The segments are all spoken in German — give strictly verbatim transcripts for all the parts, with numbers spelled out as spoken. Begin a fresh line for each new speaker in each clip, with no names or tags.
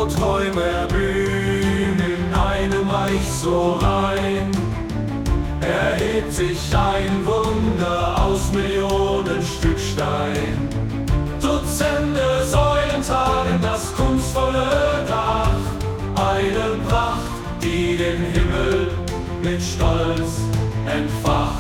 wo Träume erblühen in einem Reich so rein. Erhebt sich ein Wunder aus Millionen Stück Stein. Dutzende Säulen tragen das kunstvolle Dach, eine Pracht, die den Himmel mit Stolz entfacht.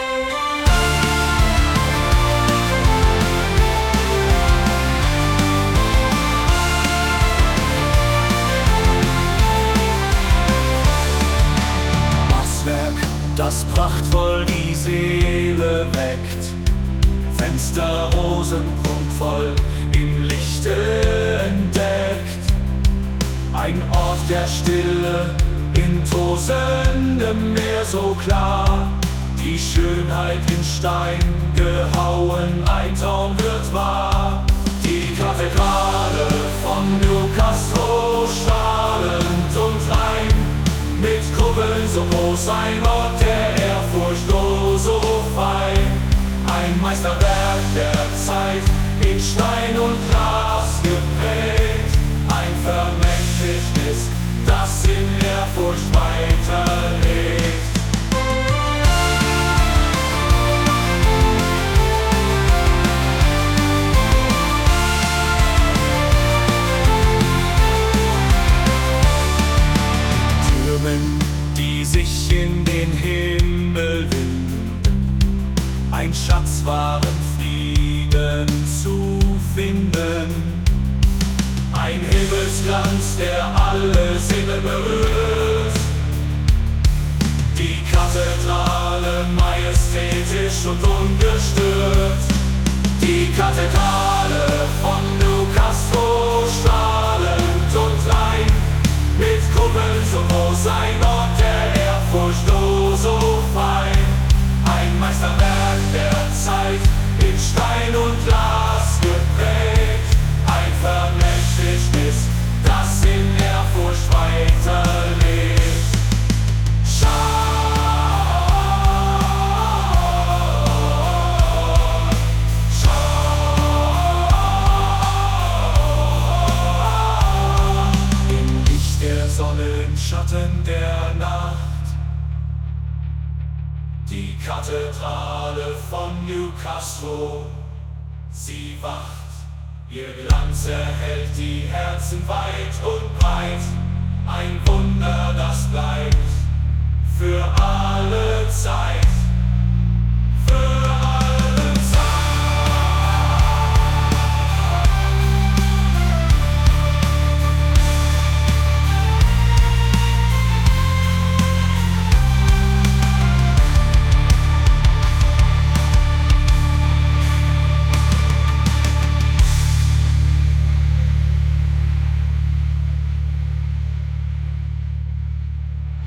Das prachtvoll die Seele weckt, Fenster rosenprunkvoll im Lichte entdeckt. Ein Ort der Stille in tosendem Meer so klar, die Schönheit in Stein gehauen, ein Traum wird wahr. Die Kathedrale von New Castro, strahlend und rein, mit Kuppeln so groß, ein Ort der Ehrfurcht, oh so fein. Ein Meisterwerk der Zeit, in Stein und Glas geprägt. Ein Vermächtnis, das in Ehrfurcht weiterlebt. Die sich in den Himmel winden, ein Schatz wahren Frieden zu finden. Ein Himmelsglanz, der alle Sinne berührt. Die Kathedrale majestätisch und ungestört. Die Kathedrale von New Castro, strahlend und rein, mit Kuppeln so groß, ein Ort der Ehrfurcht, oh so fein. Ein Meisterwerk der Zeit, in Stein und Glas geprägt. Ein Vermächtnis, das in Ehrfurcht weiterlebt. Schau, Sonne im Schatten der Nacht. Die Kathedrale von New Castro, sie wacht. Ihr Glanz erhellt die Herzen weit und breit. Ein Wunder, das bleibt für alle Zeit.